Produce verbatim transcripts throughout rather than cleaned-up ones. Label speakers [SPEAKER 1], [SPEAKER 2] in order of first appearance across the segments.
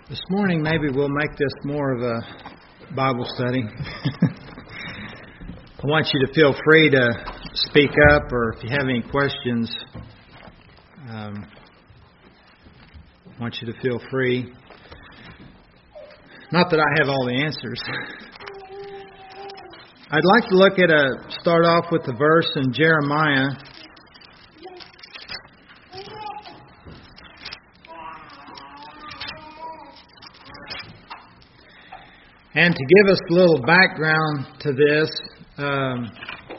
[SPEAKER 1] This morning, maybe we'll make this more of a Bible study. I want you to feel free to speak up, or if you have any questions, um, I want you to feel free. Not that I have all the answers. I'd like to look at a, start off with the verse in Jeremiah. And to give us a little background to this, um,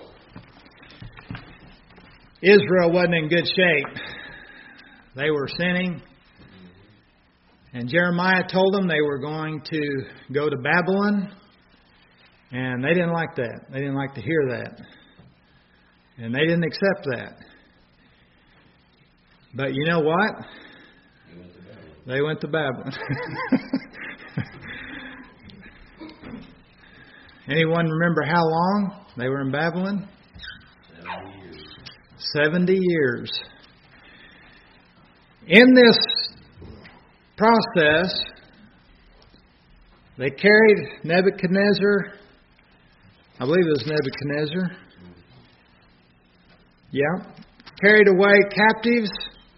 [SPEAKER 1] Israel wasn't in good shape. They were sinning. And Jeremiah told them they were going to go to Babylon. And they didn't like that. They didn't like to hear that. And they didn't accept that. But you know what? They went to Babylon. Anyone remember how long they were in Babylon? Seventy years. Seventy years. In this process, they carried Nebuchadnezzar. I believe it was Nebuchadnezzar. Yeah. Carried away captives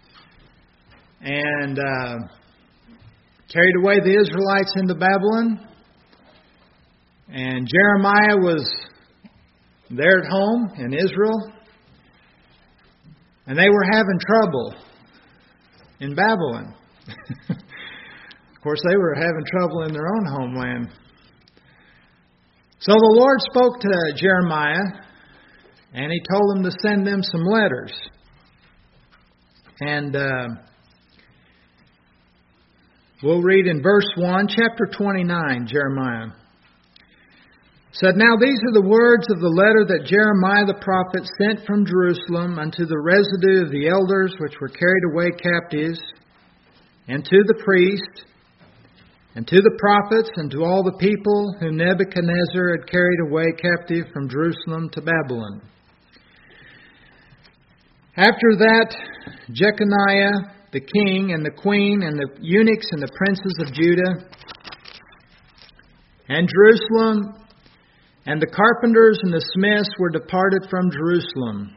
[SPEAKER 1] and uh, carried away the Israelites into Babylon. And Jeremiah was there at home in Israel. And they were having trouble in Babylon. Of course, they were having trouble in their own homeland. So the Lord spoke to Jeremiah, and He told him to send them some letters. And uh, we'll read in verse one, chapter twenty-nine, Jeremiah. Said, "Now these are the words of the letter that Jeremiah the prophet sent from Jerusalem unto the residue of the elders which were carried away captives, and to the priest, and to the prophets, and to all the people whom Nebuchadnezzar had carried away captive from Jerusalem to Babylon. After that, Jeconiah the king, and the queen, and the eunuchs, and the princes of Judah, and Jerusalem, and the carpenters and the smiths were departed from Jerusalem."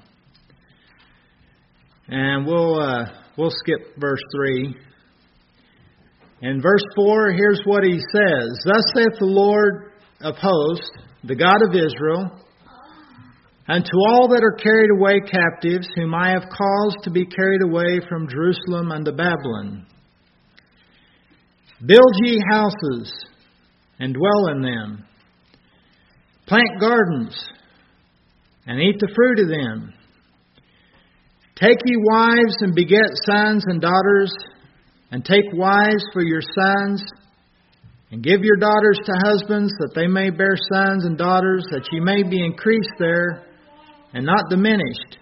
[SPEAKER 1] And we'll uh, we'll skip verse three. In verse four, here's what he says. "Thus saith the Lord of hosts, the God of Israel, unto all that are carried away captives, whom I have caused to be carried away from Jerusalem unto Babylon, build ye houses, and dwell in them. Plant gardens, and eat the fruit of them. Take ye wives, and beget sons and daughters, and take wives for your sons, and give your daughters to husbands, that they may bear sons and daughters, that ye may be increased there, and not diminished.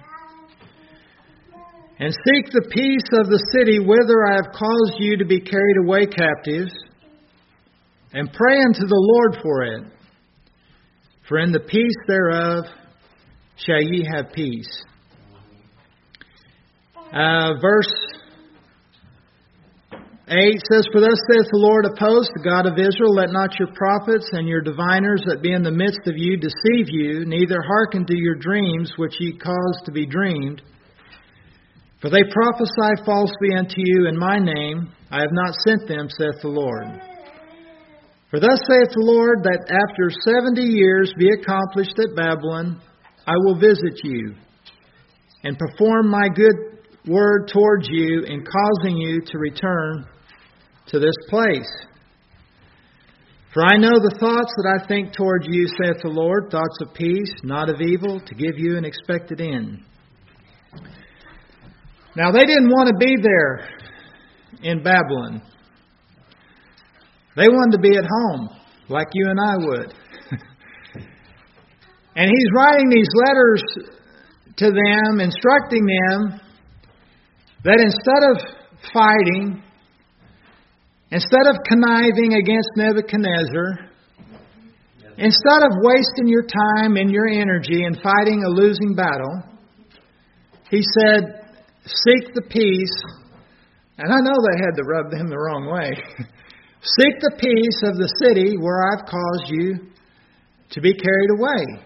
[SPEAKER 1] And seek the peace of the city whither I have caused you to be carried away captives, and pray unto the Lord for it. For in the peace thereof shall ye have peace." Uh, verse eight says, "For thus saith the Lord of hosts, the God of Israel, let not your prophets and your diviners that be in the midst of you deceive you, neither hearken to your dreams which ye cause to be dreamed. For they prophesy falsely unto you in my name. I have not sent them, saith the Lord. For thus saith the Lord, that after seventy years be accomplished at Babylon, I will visit you, and perform my good word towards you in causing you to return to this place. For I know the thoughts that I think toward you, saith the Lord, thoughts of peace, not of evil, to give you an expected end." Now they didn't want to be there in Babylon. They wanted to be at home, like you and I would. And he's writing these letters to them, instructing them that instead of fighting, instead of conniving against Nebuchadnezzar, instead of wasting your time and your energy in fighting a losing battle, he said, seek the peace. And I know they had to rub them the wrong way. Seek the peace of the city where I've caused you to be carried away.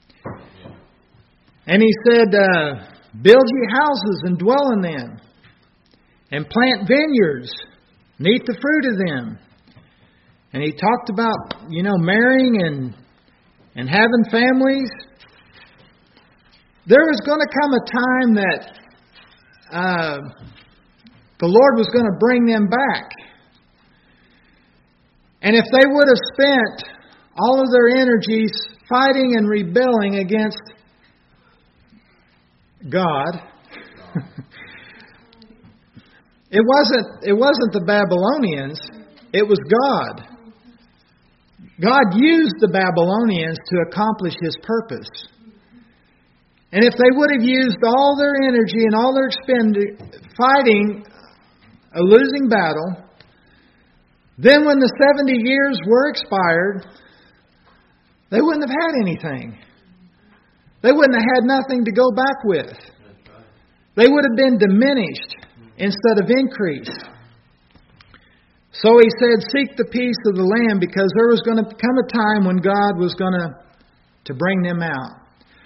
[SPEAKER 1] And he said, uh, build ye houses and dwell in them, and plant vineyards, and eat the fruit of them. And he talked about, you know, marrying and and having families. There was going to come a time that uh, the Lord was going to bring them back. And if they would have spent all of their energies fighting and rebelling against God, it wasn't it wasn't the Babylonians, it was God. God used the Babylonians to accomplish His purpose. And if they would have used all their energy and all their expend fighting a losing battle, then when the seventy years were expired, they wouldn't have had anything. They wouldn't have had nothing to go back with. They would have been diminished instead of increased. So he said, seek the peace of the land, because there was going to come a time when God was going to, to bring them out.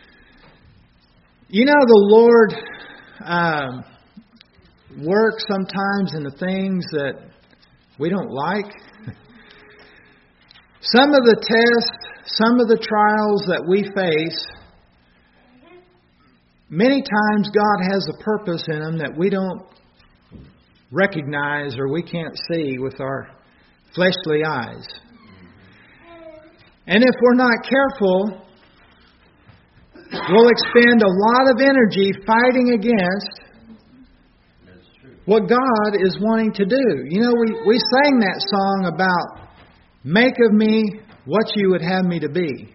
[SPEAKER 1] You know, the Lord um, works sometimes in the things that we don't like. Some of the tests, some of the trials that we face, many times God has a purpose in them that we don't recognize or we can't see with our fleshly eyes. And if we're not careful, we'll expend a lot of energy fighting against what God is wanting to do. You know, we, we sang that song about make of me what you would have me to be.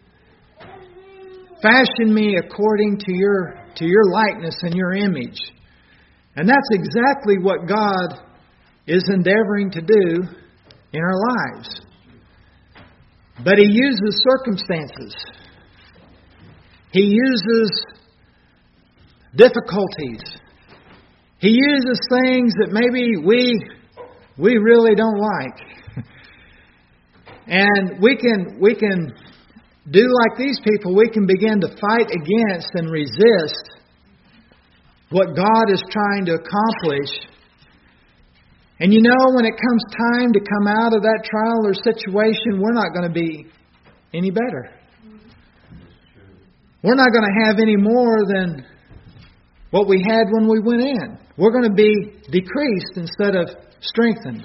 [SPEAKER 1] Fashion me according to your to your likeness and your image. And that's exactly what God is endeavoring to do in our lives. But He uses circumstances. He uses difficulties. He uses things that maybe we we really don't like. And we can we can do like these people. We can begin to fight against and resist what God is trying to accomplish. And you know, when it comes time to come out of that trial or situation, we're not going to be any better. We're not going to have any more than what we had when we went in. We're going to be decreased instead of strengthened.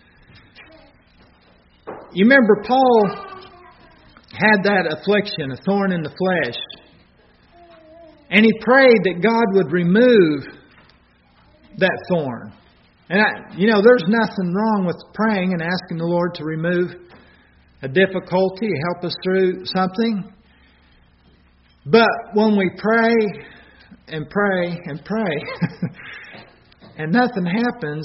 [SPEAKER 1] You remember Paul had that affliction, a thorn in the flesh. And he prayed that God would remove that thorn. And, I, you know, there's nothing wrong with praying and asking the Lord to remove a difficulty, help us through something. But when we pray and pray and pray and nothing happens,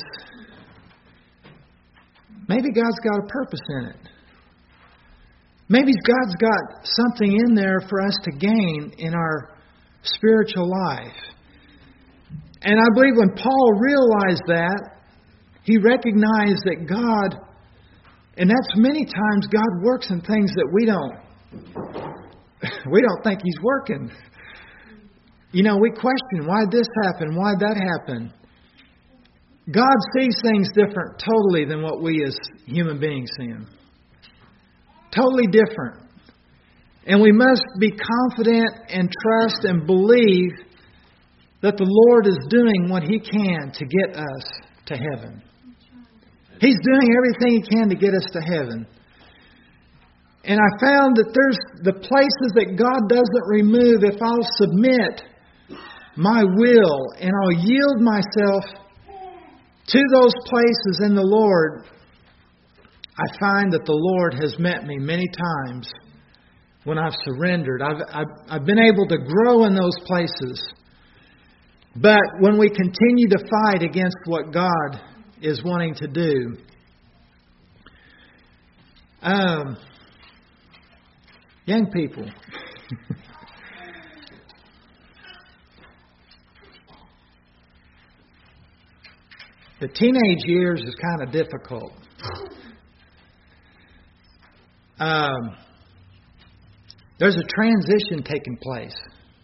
[SPEAKER 1] maybe God's got a purpose in it. Maybe God's got something in there for us to gain in our spiritual life. And I believe when Paul realized that, he recognized that God, and that's many times God works in things that we don't, we don't think He's working. You know, we question, why did this happen? Why did that happen? God sees things different totally than what we as human beings see them. Totally different. And we must be confident and trust and believe that the Lord is doing what He can to get us to heaven. He's doing everything He can to get us to heaven. And I found that there's the places that God doesn't remove. If I'll submit my will and I'll yield myself to those places in the Lord, I find that the Lord has met me many times when I've surrendered. I've, I've, I've been able to grow in those places. But when we continue to fight against what God is wanting to do, um, young people, the teenage years is kind of difficult. um, there's a transition taking place.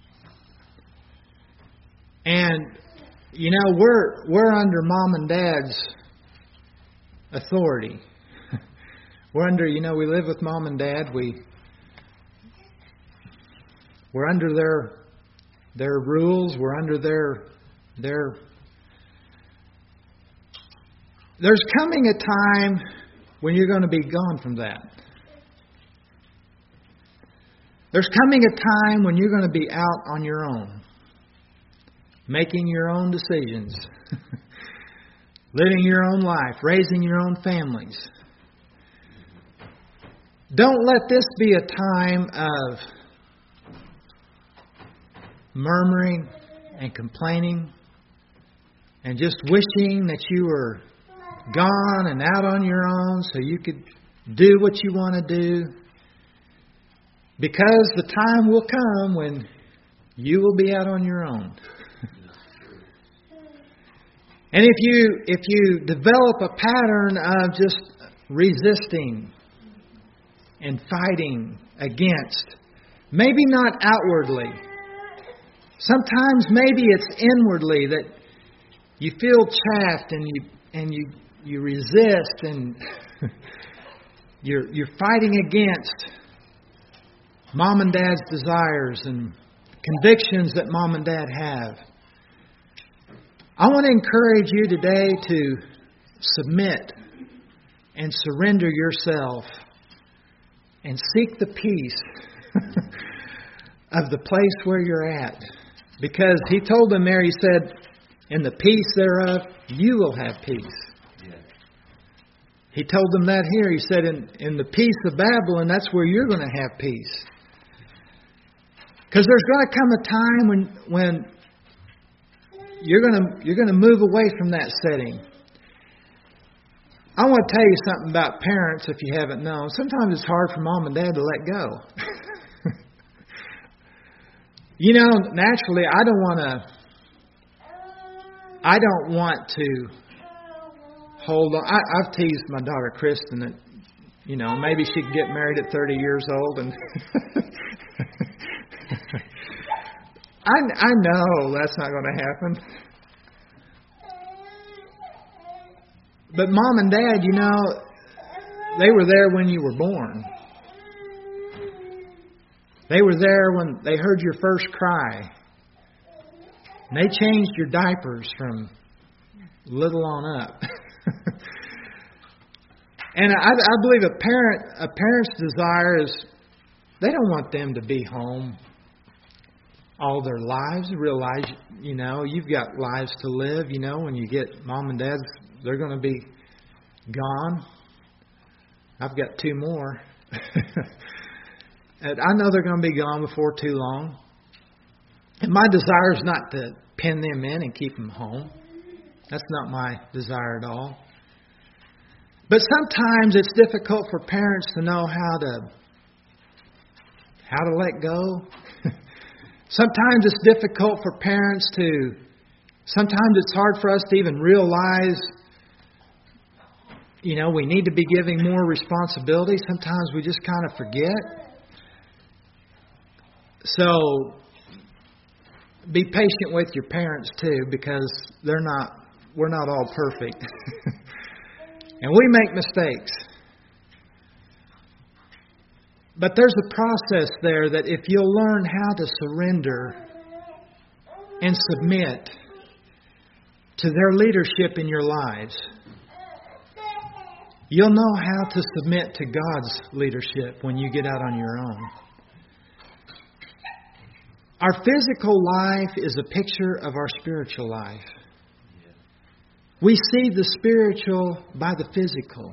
[SPEAKER 1] And, you know, we're we're under Mom and Dad's authority. We're under, you know, we live with Mom and Dad. We we're under their their rules. We're under their their. There's coming a time when you're going to be gone from that. There's coming a time when you're going to be out on your own, making your own decisions, living your own life, raising your own families. Don't let this be a time of murmuring and complaining and just wishing that you were gone and out on your own so you could do what you want to do. Because the time will come when you will be out on your own. And if you if you develop a pattern of just resisting and fighting against, maybe not outwardly, sometimes maybe it's inwardly that you feel chaffed and you and you you resist and you're you're fighting against Mom and Dad's desires and convictions that Mom and Dad have. I want to encourage you today to submit and surrender yourself and seek the peace of the place where you're at. Because He told them there, He said, in the peace thereof, you will have peace. Yeah. He told them that here. He said, in, in the peace of Babylon, that's where you're going to have peace. Because there's going to come a time when when you're going to you're going to move away from that setting. I want to tell you something about parents if you haven't known. Sometimes it's hard for Mom and Dad to let go. You know, naturally, I don't want to. I don't want to hold on. I, I've teased my daughter Kristen that, you know, maybe she could get married at thirty years old, and I, I know that's not going to happen. But Mom and Dad, you know, they were there when you were born. They were there when they heard your first cry. And they changed your diapers from little on up. And I, I believe a parent, a parent's desire is they don't want them to be home all their lives. Realize, you know, you've got lives to live. You know, when you get Mom and Dad, they're going to be gone. I've got two more. And I know they're going to be gone before too long. And my desire is not to pin them in and keep them home. That's not my desire at all. But sometimes it's difficult for parents to know how to how to let go. Sometimes it's difficult for parents to. Sometimes it's hard for us to even realize, you know, we need to be giving more responsibility. Sometimes we just kind of forget. So be patient with your parents too, because they're not. We're not all perfect. And we make mistakes. But there's a process there that if you'll learn how to surrender and submit to their leadership in your lives, you'll know how to submit to God's leadership when you get out on your own. Our physical life is a picture of our spiritual life. We see the spiritual by the physical.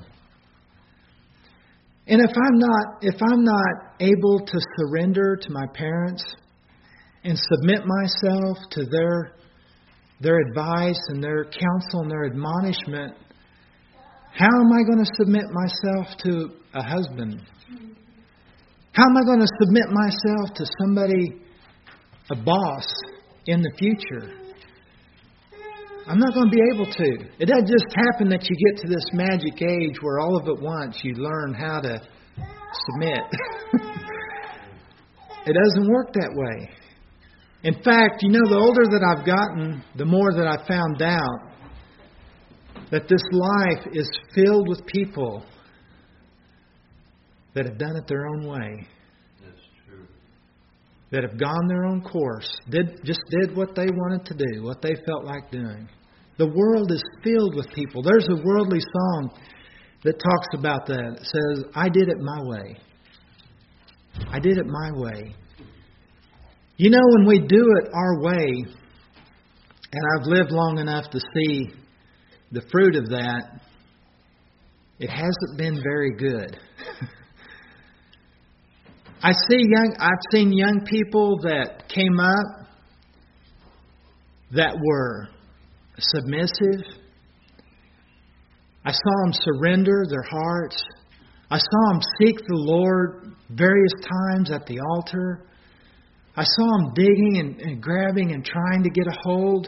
[SPEAKER 1] And if I'm not if I'm not able to surrender to my parents and submit myself to their their advice and their counsel and their admonishment, how am I going to submit myself to a husband? How am I going to submit myself to somebody, a boss, in the future? I'm not going to be able to. It doesn't just happen that you get to this magic age where all of at once you learn how to submit. It doesn't work that way. In fact, you know, the older that I've gotten, the more that I've found out that this life is filled with people that have done it their own way.
[SPEAKER 2] That's true.
[SPEAKER 1] That have gone their own course, did just did what they wanted to do, what they felt like doing. The world is filled with people. There's a worldly song that talks about that. It says, I did it my way. I did it my way. You know, when we do it our way, and I've lived long enough to see the fruit of that, it hasn't been very good. I see young. I've seen young people that came up that were submissive. I saw them surrender their hearts. I saw them seek the Lord various times at the altar. I saw them digging and, and grabbing and trying to get a hold.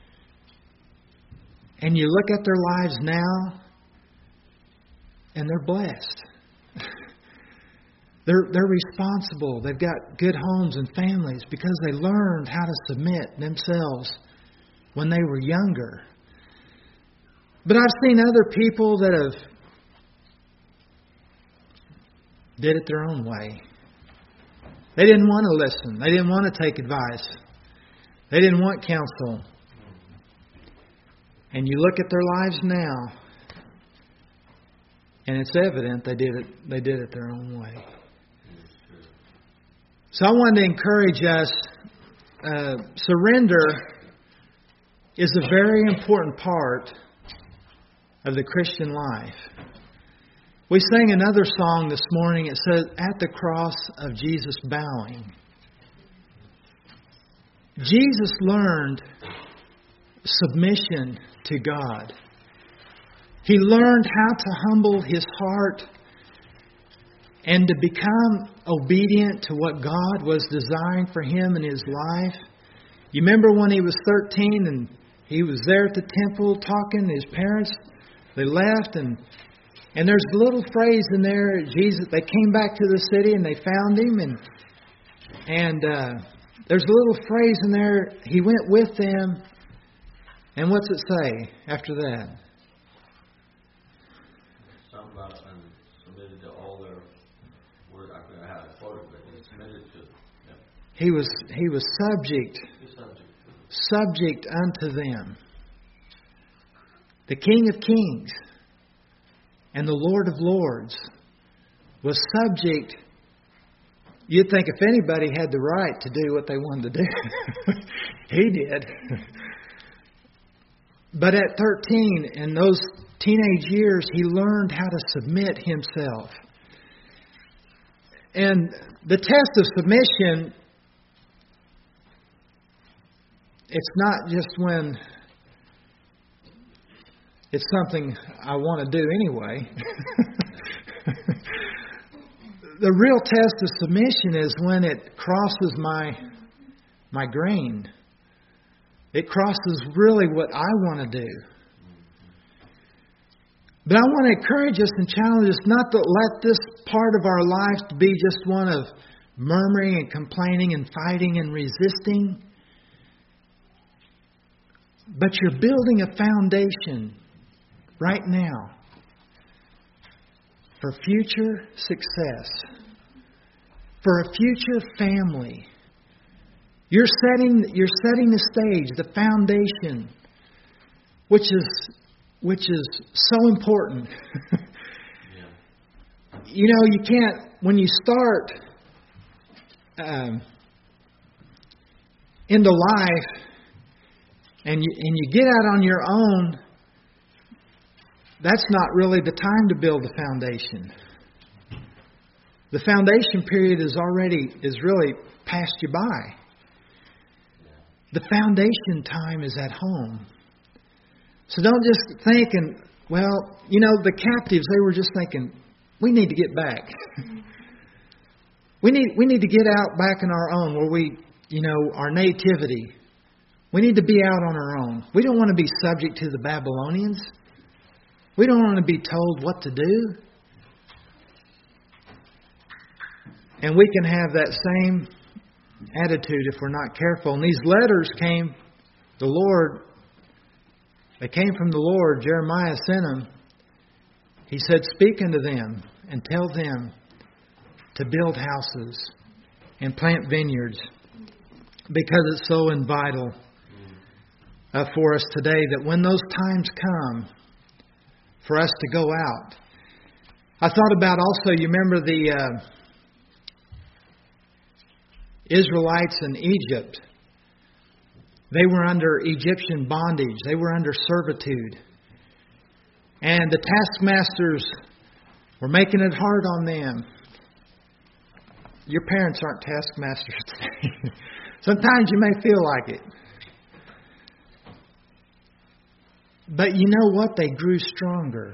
[SPEAKER 1] And you look at their lives now, and they're blessed. They're, they're responsible. They've got good homes and families because they learned how to submit themselves when they were younger. But I've seen other people that have did it their own way. They didn't want to listen. They didn't want to take advice. They didn't want counsel. And you look at their lives now, and it's evident they did it. They did it their own way. So I wanted to encourage us. Uh, surrender is a very important part of the Christian life. We sang another song this morning. It says, "At the cross of Jesus bowing." Jesus learned submission to God. He learned how to humble his heart and to become obedient to what God was desiring for him in his life. You remember when he was thirteen and he was there at the temple talking to his parents? They left, and and there's a little phrase in there. Jesus, they came back to the city and they found him, and and uh, there's a little phrase in there. He went with them, and what's it say after that?
[SPEAKER 2] Something about and submitted to all their words. I forgot how to quote it, but he submitted to. Yeah.
[SPEAKER 1] He was he was subject,
[SPEAKER 2] Subject.
[SPEAKER 1] subject unto them. The King of Kings and the Lord of Lords was subject. You'd think if anybody had the right to do what they wanted to do, he did. But at thirteen, in those teenage years, he learned how to submit himself. And the test of submission, it's not just when it's something I want to do anyway. The real test of submission is when it crosses my my grain. It crosses really what I want to do. But I want to encourage us and challenge us not to let this part of our life be just one of murmuring and complaining and fighting and resisting. But you're building a foundation right now for future success, for a future family. You're setting you're setting the stage, the foundation, which is which is so important.
[SPEAKER 2] Yeah.
[SPEAKER 1] You know, you can't when you start um, into life and you and you get out on your own. That's not really the time to build the foundation. The foundation period is already is really passed you by. The foundation time is at home. So don't just think and, well, you know, the captives, they were just thinking, we need to get back. we need we need to get out back on our own where we, you know, our nativity. We need to be out on our own. We don't want to be subject to the Babylonians. We don't want to be told what to do. And we can have that same attitude if we're not careful. And these letters came, the Lord, they came from the Lord. Jeremiah sent them. He said, speak unto them and tell them to build houses and plant vineyards, because it's so vital uh, for us today that when those times come for us to go out. I thought about also, you remember the uh, Israelites in Egypt. They were under Egyptian bondage. They were under servitude. And the taskmasters were making it hard on them. Your parents aren't taskmasters today. Sometimes you may feel like it. But you know what? They grew stronger.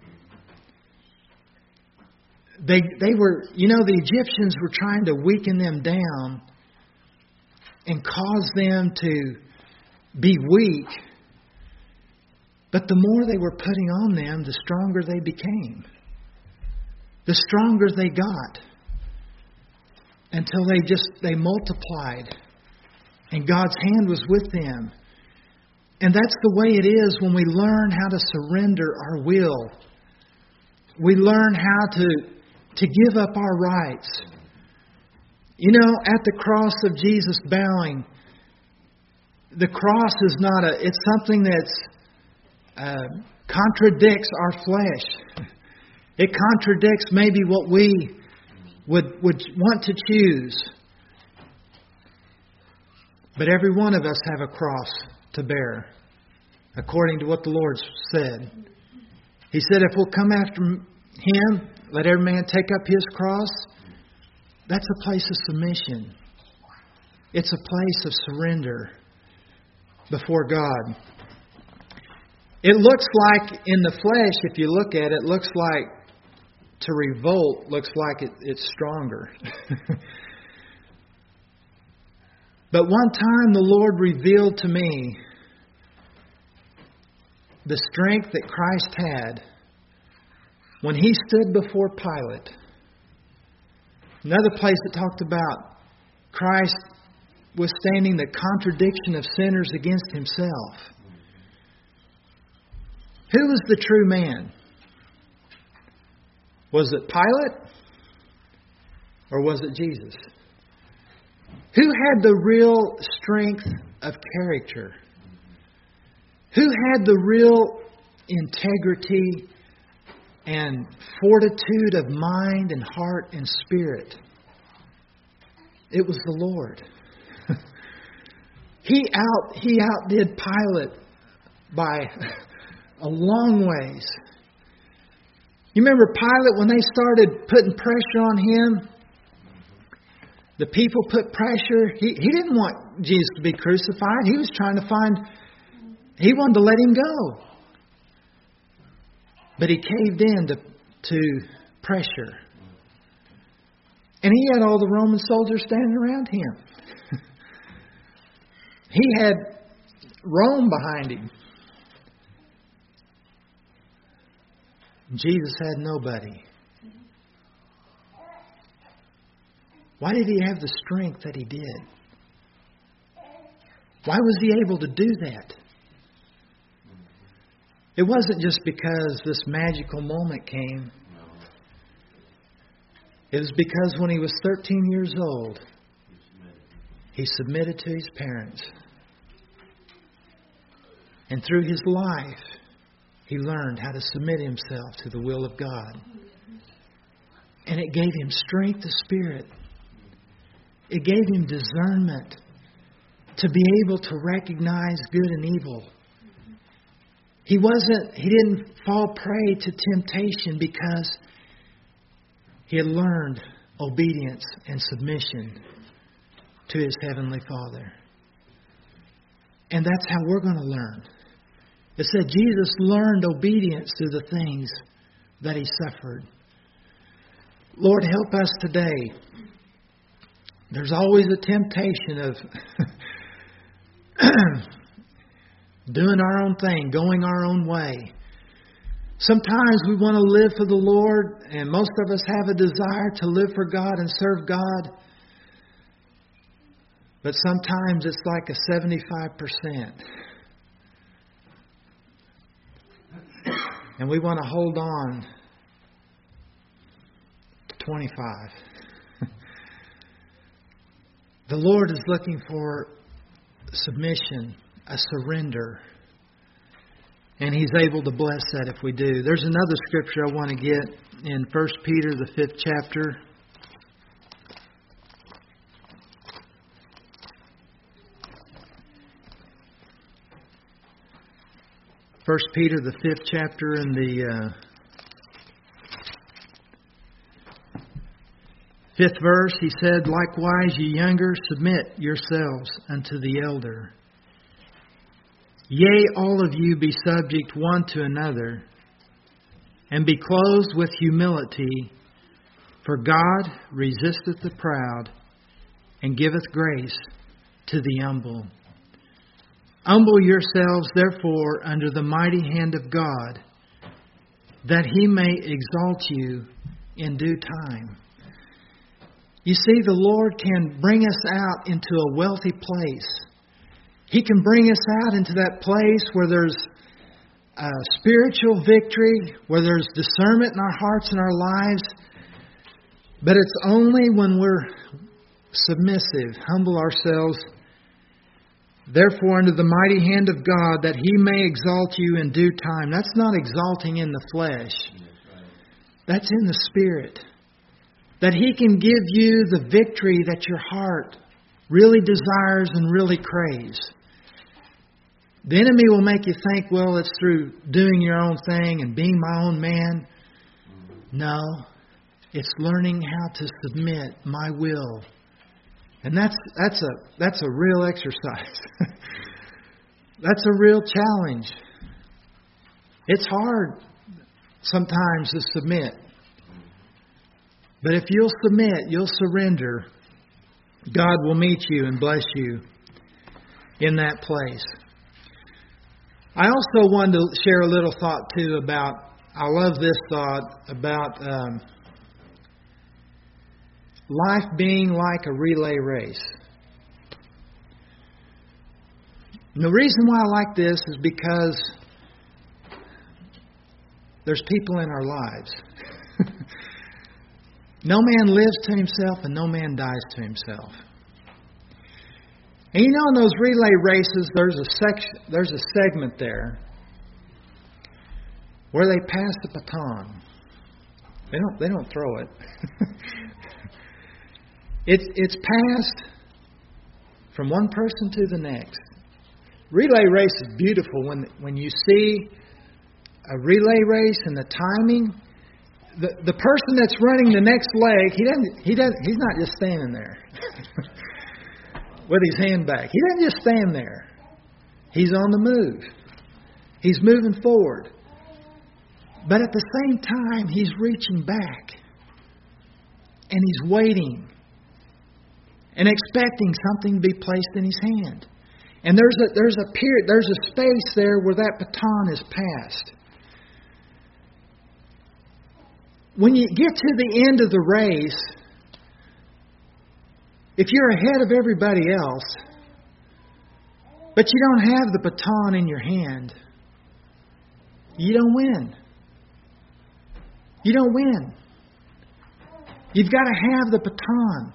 [SPEAKER 1] They they were, you know, the Egyptians were trying to weaken them down and cause them to be weak. But the more they were putting on them, the stronger they became. The stronger they got. Until they just, they multiplied. And God's hand was with them. And that's the way it is when we learn how to surrender our will. We learn how to, to give up our rights. You know, at the cross of Jesus bowing, the cross is not a, it's something that's uh, contradicts our flesh. It contradicts maybe what we would would want to choose. But every one of us have a cross to bear, according to what the Lord said. He said, if we'll come after Him, let every man take up his cross. That's a place of submission. It's a place of surrender before God. It looks like in the flesh, if you look at it, it looks like to revolt looks like it, it's stronger. But one time the Lord revealed to me the strength that Christ had when He stood before Pilate. Another place that talked about Christ withstanding the contradiction of sinners against Himself. Who was the true man? Was it Pilate? Or was it Jesus? Who had the real strength of character? Who had the real integrity and fortitude of mind and heart and spirit? It was the Lord. He out he outdid Pilate by a long ways. You remember Pilate, when they started putting pressure on Him? The people put pressure. He, he didn't want Jesus to be crucified. He was trying to find... He wanted to let Him go. But He caved in to, to pressure. And He had all the Roman soldiers standing around Him. He had Rome behind Him. Jesus had nobody. Why did He have the strength that He did? Why was He able to do that? It wasn't just because this magical moment came. It was because when He was thirteen years old, He submitted to His parents. And through His life, He learned how to submit Himself to the will of God. And it gave Him strength of spirit. It gave Him discernment to be able to recognize good and evil. He wasn't, he didn't fall prey to temptation because he had learned obedience and submission to his Heavenly Father. And that's how we're going to learn. It said Jesus learned obedience through the things that He suffered. Lord, help us today. There's always a temptation of doing our own thing, going our own way. Sometimes we want to live for the Lord, and most of us have a desire to live for God and serve God. But sometimes it's like a seventy-five percent. And we want to hold on to twenty-five. The Lord is looking for submission, a surrender. And He's able to bless that if we do. There's another scripture I want to get in First Peter, the fifth chapter. First Peter, the fifth chapter, in the uh, fifth verse, he said, "Likewise, ye younger, submit yourselves unto the elder. Yea, all of you be subject one to another, and be clothed with humility, for God resisteth the proud, and giveth grace to the humble. Humble yourselves, therefore, under the mighty hand of God, that He may exalt you in due time." You see, the Lord can bring us out into a wealthy place. He can bring us out into that place where there's uh, spiritual victory, where there's discernment in our hearts and our lives. But it's only when we're submissive, humble ourselves, therefore under the mighty hand of God, that He may exalt you in due time. That's not exalting in the flesh. That's in the Spirit. That He can give you the victory that your heart really desires and really craves. The enemy will make you think, well, it's through doing your own thing and being my own man. No, it's learning how to submit my will. And that's that's a that's a real exercise. That's a real challenge. It's hard sometimes to submit. But if you'll submit, you'll surrender, God will meet you and bless you in that place. I also wanted to share a little thought, too, about, I love this thought, about um, life being like a relay race. And the reason why I like this is because there's people in our lives. No man lives to himself and no man dies to himself. And you know, in those relay races, there's a section, there's a segment there where they pass the baton. They don't, they don't throw it. it's it's passed from one person to the next. Relay race is beautiful when when you see a relay race and the timing. The the person that's running the next leg, he doesn't he doesn't he's not just standing there with his hand back. He doesn't just stand there. He's on the move. He's moving forward. But at the same time, he's reaching back. And he's waiting. And expecting something to be placed in his hand. And there's a there's a period, there's a space there where that baton is passed. When you get to the end of the race, if you're ahead of everybody else, but you don't have the baton in your hand, you don't win. You don't win. You've got to have the baton.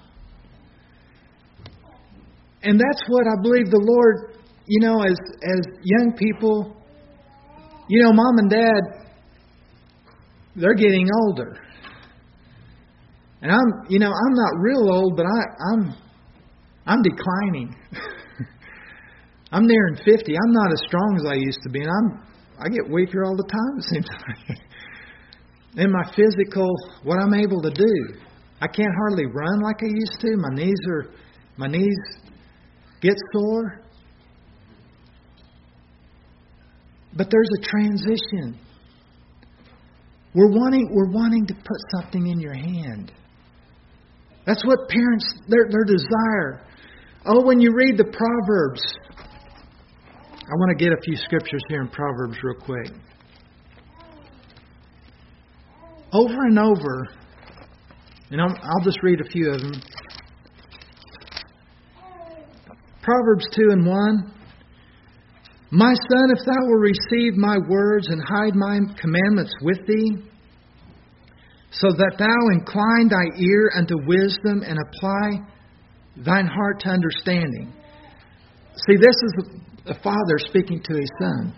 [SPEAKER 1] And that's what I believe the Lord, you know, as as young people, you know, mom and dad, they're getting older. And I'm, you know, I'm not real old, but I, I'm, I'm declining. I'm nearing fifty. I'm not as strong as I used to be, and I'm, I get weaker all the time. It seems like. In my physical, what I'm able to do, I can't hardly run like I used to. My knees are, my knees get sore. But there's a transition. We're wanting, we're wanting to put something in your hand. That's what parents, their, their desire. Oh, when you read the Proverbs, I want to get a few scriptures here in Proverbs real quick. over and over, and I'll, I'll just read a few of them. Proverbs two and one. My son, if thou wilt receive my words and hide my commandments with thee, so that thou incline thy ear unto wisdom and apply thine heart to understanding. See, this is a father speaking to his son.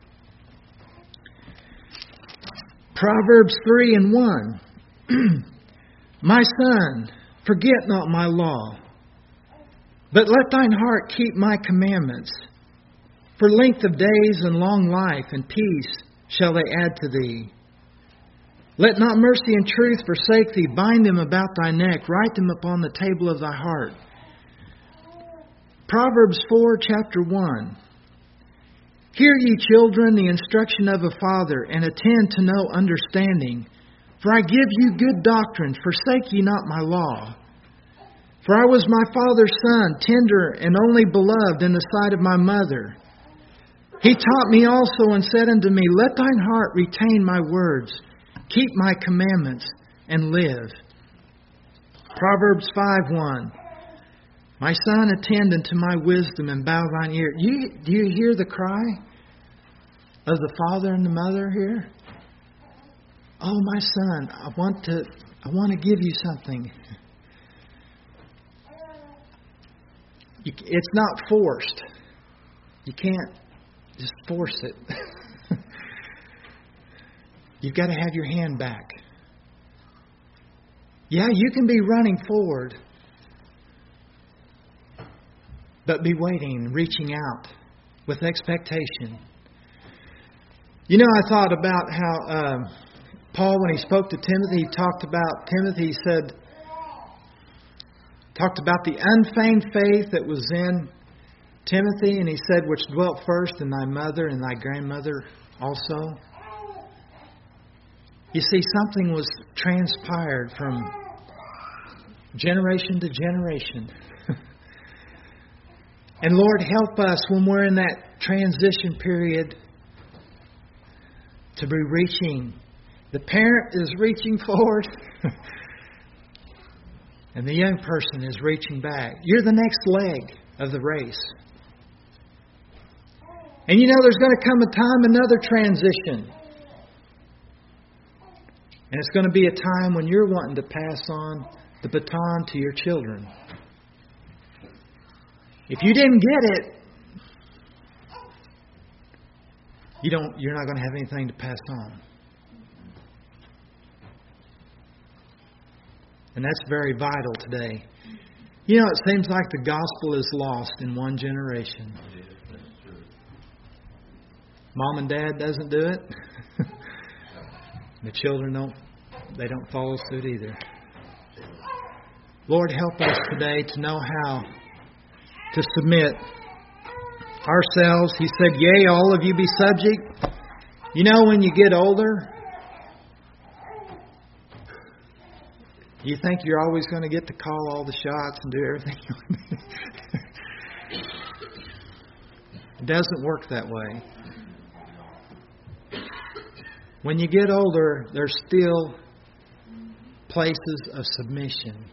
[SPEAKER 1] Proverbs three and one. My son, forget not my law, but let thine heart keep my commandments. For length of days and long life and peace shall they add to thee. Let not mercy and truth forsake thee. Bind them about thy neck. Write them upon the table of thy heart. Proverbs four, chapter one. Hear ye children the instruction of a father, and attend to know understanding. For I give you good doctrine. Forsake ye not my law. For I was my father's son, tender and only beloved in the sight of my mother. He taught me also and said unto me, Let thine heart retain my words. Keep my commandments and live. Proverbs five one. My son, attend unto my wisdom and bow thine ear. You, do you hear the cry of the father and the mother here? Oh, my son, I want to, I want to give you something. You, it's not forced. You can't just force it. You've got to have your hand back. Yeah, you can be running forward, but be waiting, reaching out with expectation. You know, I thought about how uh, Paul, when he spoke to Timothy, he talked about Timothy, he said, talked about the unfeigned faith that was in Timothy, and he said, which dwelt first in thy mother and thy grandmother also. You see, something was transpired from generation to generation. And Lord, help us when we're in that transition period to be reaching. The parent is reaching forward, and the young person is reaching back. You're the next leg of the race. And you know there's going to come a time, another transition. And it's going to be a time when you're wanting to pass on the baton to your children. If you didn't get it, you don't, you're not going to have anything to pass on. And that's very vital today. You know, it seems like the gospel is lost in one generation. Mom and dad doesn't do it. The children don't, they don't follow suit either. Lord, help us today to know how to submit ourselves. He said, yea, all of you be subject. You know, when you get older, you think you're always going to get to call all the shots and do everything you want to do. It doesn't work that way. When you get older, there's still places of submission.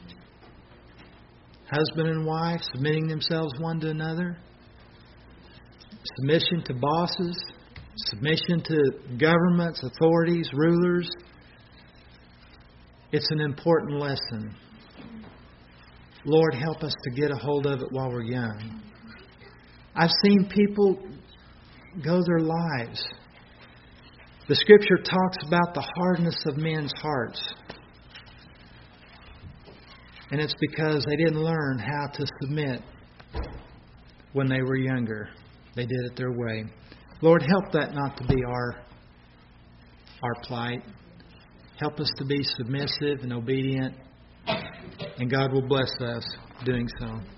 [SPEAKER 1] Husband and wife submitting themselves one to another. Submission to bosses. Submission to governments, authorities, rulers. It's an important lesson. Lord, help us to get a hold of it while we're young. I've seen people go their lives. The Scripture talks about the hardness of men's hearts. And it's because they didn't learn how to submit when they were younger. They did it their way. Lord, help that not to be our, our plight. Help us to be submissive and obedient. And God will bless us doing so.